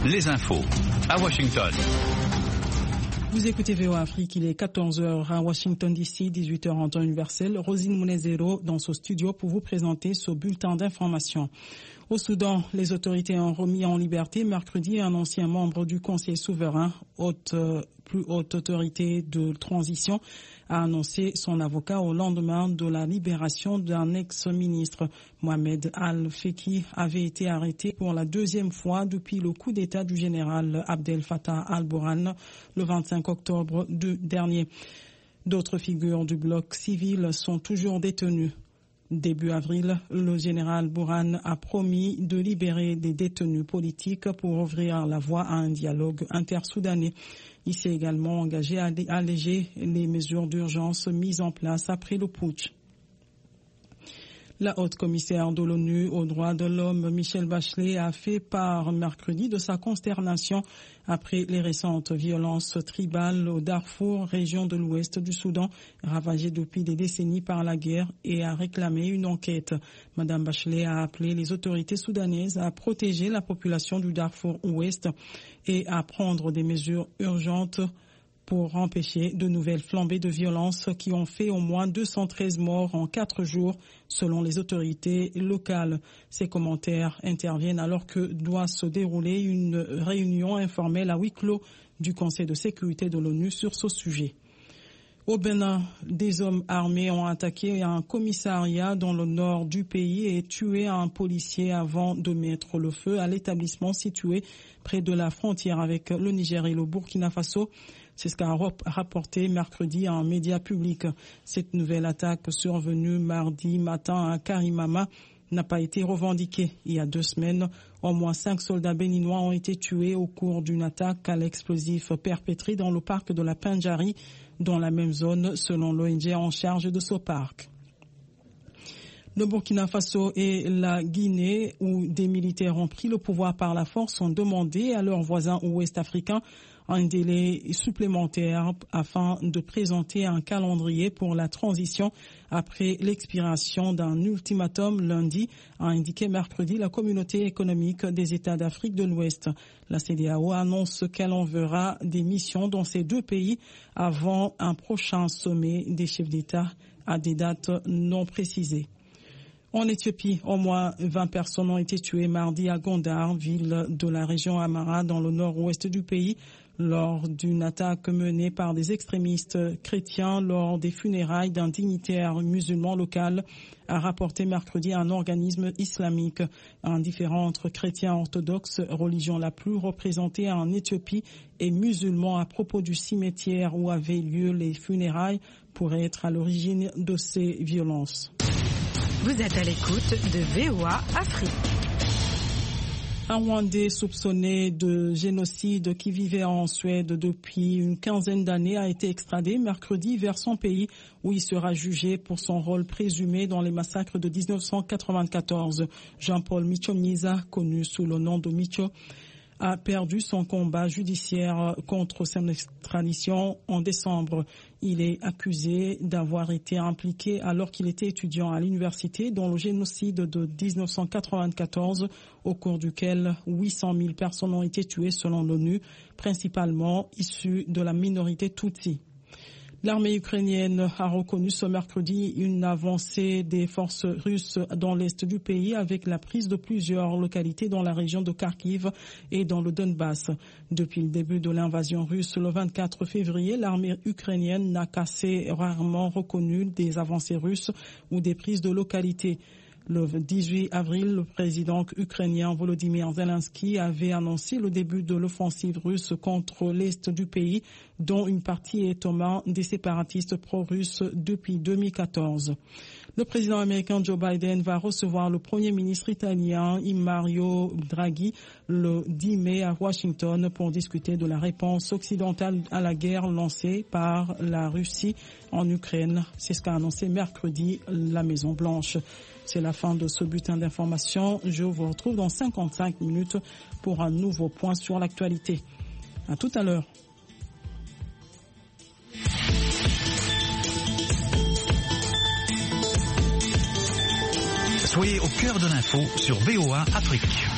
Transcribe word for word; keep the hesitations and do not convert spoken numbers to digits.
les infos à Washington. Vous écoutez V O A Afrique, il est quatorze heures à Washington D C, dix-huit heures en temps universel. Rosine Mounezero dans ce studio pour vous présenter ce bulletin d'information. Au Soudan, les autorités ont remis en liberté mercredi un ancien membre du Conseil souverain, haute, euh, plus haute autorité de transition, a annoncé son avocat au lendemain de la libération d'un ex-ministre. Mohamed Al-Feki avait été arrêté pour la deuxième fois depuis le coup d'État du général Abdel Fattah al-Burhan le vingt-cinq octobre dernier. D'autres figures du bloc civil sont toujours détenues. Début avril, le général Burhan a promis de libérer des détenus politiques pour ouvrir la voie à un dialogue intersoudanais. Il s'est également engagé à alléger les mesures d'urgence mises en place après le putsch. La haute commissaire de l'ONU aux droits de l'homme, Michelle Bachelet, a fait part mercredi de sa consternation après les récentes violences tribales au Darfour, région de l'ouest du Soudan, ravagée depuis des décennies par la guerre, et a réclamé une enquête. Madame Bachelet a appelé les autorités soudanaises à protéger la population du Darfour ouest et à prendre des mesures urgentes pour empêcher de nouvelles flambées de violence qui ont fait au moins deux cent treize morts en quatre jours, selon les autorités locales. Ces commentaires interviennent alors que doit se dérouler une réunion informelle à huis clos du Conseil de sécurité de l'ONU sur ce sujet. Au Bénin, des hommes armés ont attaqué un commissariat dans le nord du pays et tué un policier avant de mettre le feu à l'établissement situé près de la frontière avec le Niger et le Burkina Faso. C'est ce qu'a rapporté mercredi un média public. Cette nouvelle attaque survenue mardi matin à Karimama n'a pas été revendiquée. Il y a deux semaines, au moins cinq soldats béninois ont été tués au cours d'une attaque à l'explosif perpétrée dans le parc de la Pendjari, dans la même zone, selon l'O N G en charge de ce parc. Le Burkina Faso et la Guinée, où des militaires ont pris le pouvoir par la force, ont demandé à leurs voisins ouest-africains un délai supplémentaire afin de présenter un calendrier pour la transition après l'expiration d'un ultimatum lundi, a indiqué mercredi la communauté économique des États d'Afrique de l'Ouest. La C D A O annonce qu'elle enverra des missions dans ces deux pays avant un prochain sommet des chefs d'État à des dates non précisées. En Éthiopie, au moins vingt personnes ont été tuées mardi à Gondar, ville de la région Amara dans le nord-ouest du pays, lors d'une attaque menée par des extrémistes chrétiens lors des funérailles d'un dignitaire musulman local, a rapporté mercredi un organisme islamique. Un différend entre chrétiens orthodoxes, religion la plus représentée en Éthiopie, et musulmans à propos du cimetière où avaient lieu les funérailles pourrait être à l'origine de ces violences. Vous êtes à l'écoute de V O A Afrique. Un Rwandais soupçonné de génocide qui vivait en Suède depuis une quinzaine d'années a été extradé mercredi vers son pays où il sera jugé pour son rôle présumé dans les massacres de dix-neuf cent quatre-vingt-quatorze. Jean-Paul Michomniza, connu sous le nom de Micho, a perdu son combat judiciaire contre son extradition en décembre. Il est accusé d'avoir été impliqué alors qu'il était étudiant à l'université dans le génocide de dix-neuf cent quatre-vingt-quatorze, au cours duquel huit cent mille personnes ont été tuées selon l'ONU, principalement issues de la minorité Tutsi. L'armée ukrainienne a reconnu ce mercredi une avancée des forces russes dans l'est du pays avec la prise de plusieurs localités dans la région de Kharkiv et dans le Donbass. Depuis le début de l'invasion russe le vingt-quatre février, l'armée ukrainienne n'a qu'assez rarement reconnu des avancées russes ou des prises de localités. Le dix-huit avril, le président ukrainien Volodymyr Zelensky avait annoncé le début de l'offensive russe contre l'est du pays, dont une partie est aux mains des séparatistes pro-russes depuis deux mille quatorze. Le président américain Joe Biden va recevoir le premier ministre italien Mario Draghi le dix mai à Washington pour discuter de la réponse occidentale à la guerre lancée par la Russie en Ukraine. C'est ce qu'a annoncé mercredi la Maison-Blanche. C'est la fin de ce bulletin d'information. Je vous retrouve dans cinquante-cinq minutes pour un nouveau point sur l'actualité. À tout à l'heure. Soyez au cœur de l'info sur V O A Afrique.